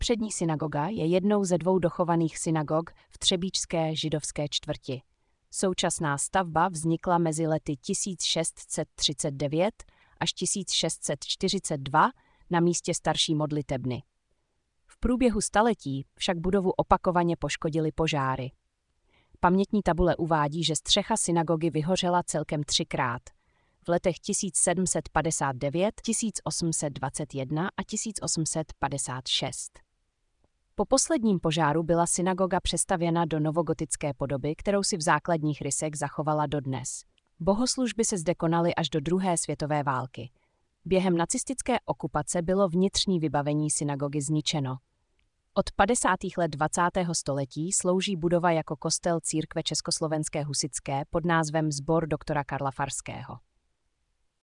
Přední synagoga je jednou ze dvou dochovaných synagog v třebíčské židovské čtvrti. Současná stavba vznikla mezi lety 1639 až 1642 na místě starší modlitebny. V průběhu staletí však budovu opakovaně poškodily požáry. Pamětní tabule uvádí, že střecha synagogy vyhořela celkem 3krát. V letech 1759, 1821 a 1856. Po posledním požáru byla synagoga přestavěna do novogotické podoby, kterou si v základních rysech zachovala dodnes. Bohoslužby se zde konaly až do druhé světové války. Během nacistické okupace bylo vnitřní vybavení synagogy zničeno. Od 50. let 20. století slouží budova jako kostel církve československé husitské pod názvem Sbor doktora Karla Farského.